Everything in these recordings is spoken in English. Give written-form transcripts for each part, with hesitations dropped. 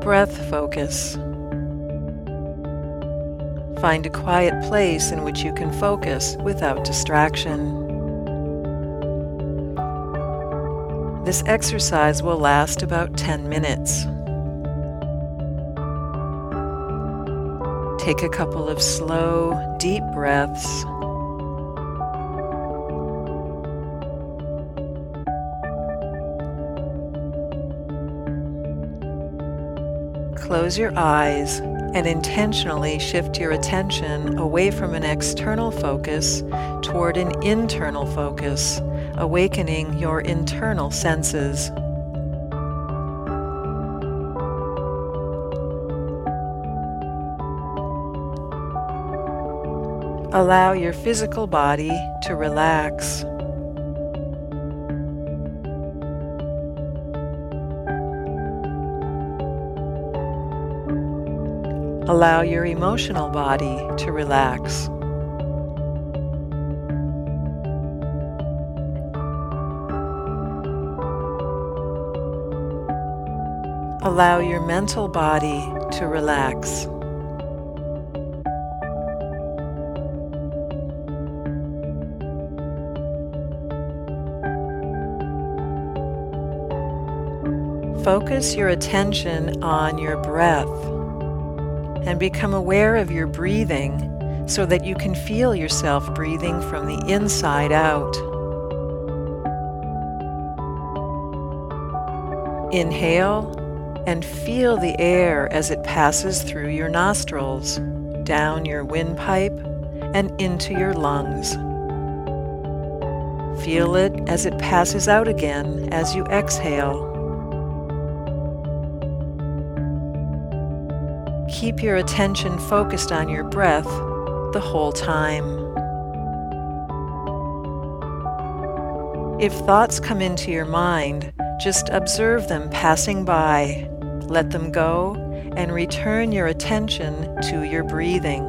breath focus. Find a quiet place in which you can focus without distraction. This exercise will last about 10 minutes. Take a couple of slow, deep breaths. Close your eyes and intentionally shift your attention away from an external focus toward an internal focus, awakening your internal senses. Allow your physical body to relax. Allow your emotional body to relax. Allow your mental body to relax. Focus your attention on your breath and become aware of your breathing so that you can feel yourself breathing from the inside out. Inhale and feel the air as it passes through your nostrils, down your windpipe, and into your lungs. Feel it as it passes out again as you exhale. Keep your attention focused on your breath the whole time. If thoughts come into your mind, just observe them passing by, let them go, and return your attention to your breathing.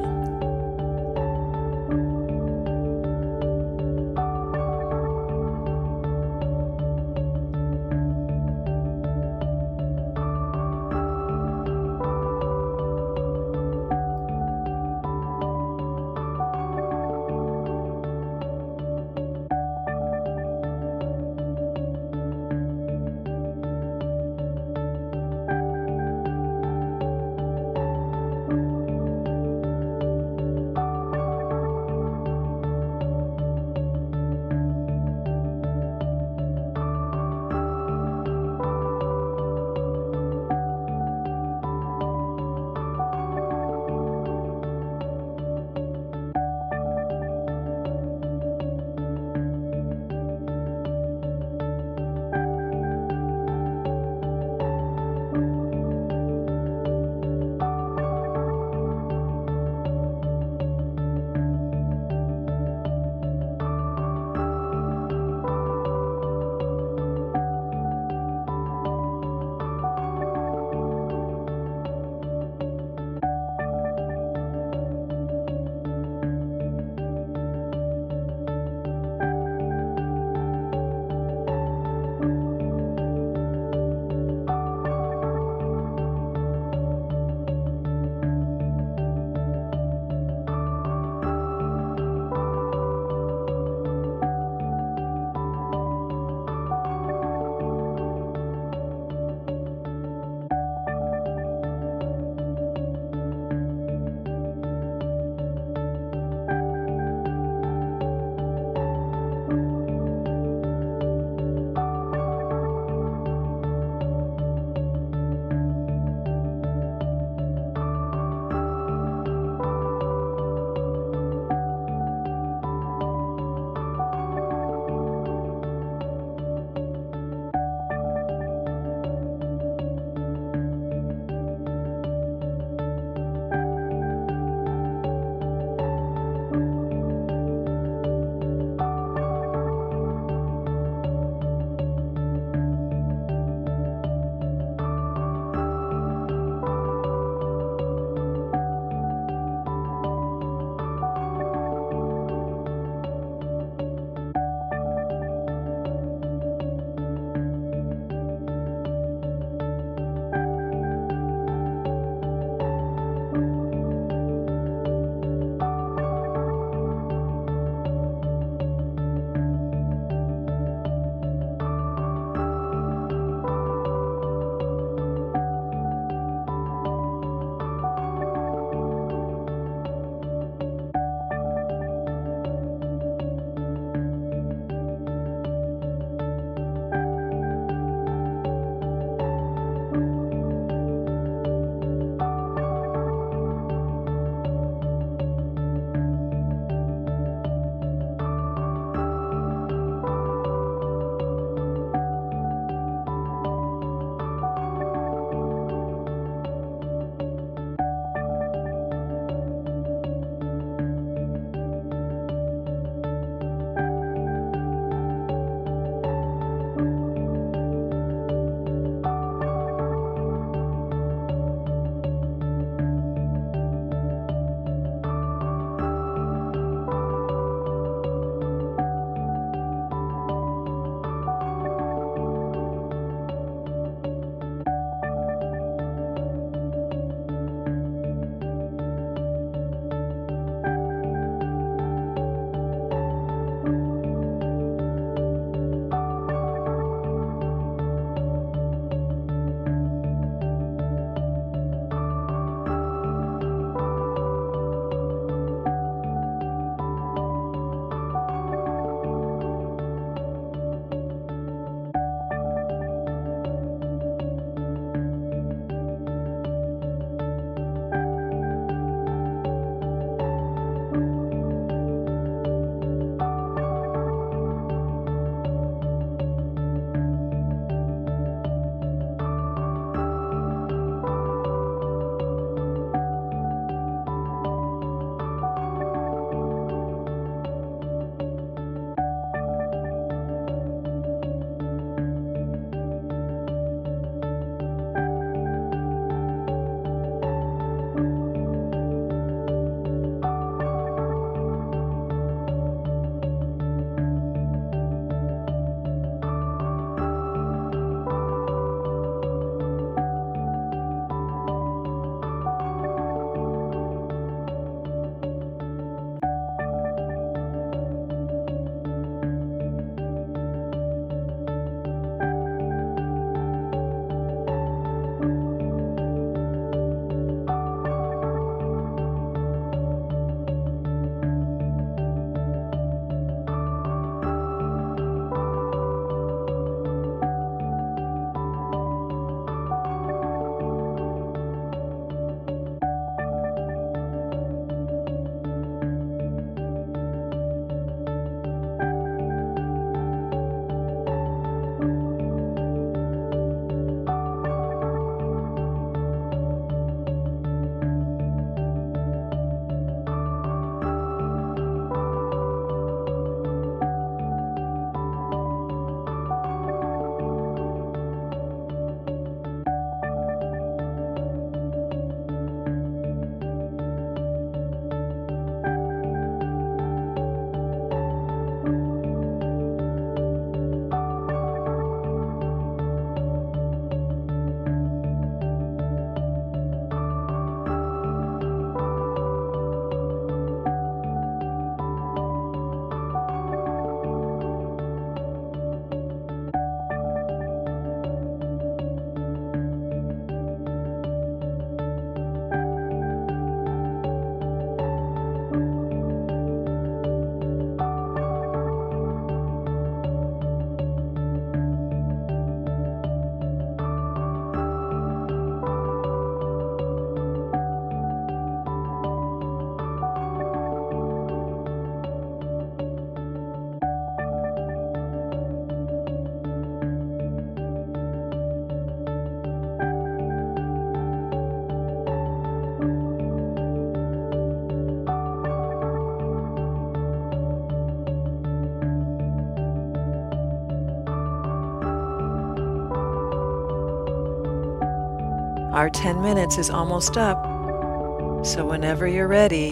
Our 10 minutes is almost up, so whenever you're ready,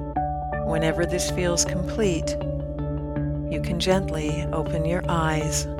whenever this feels complete, you can gently open your eyes.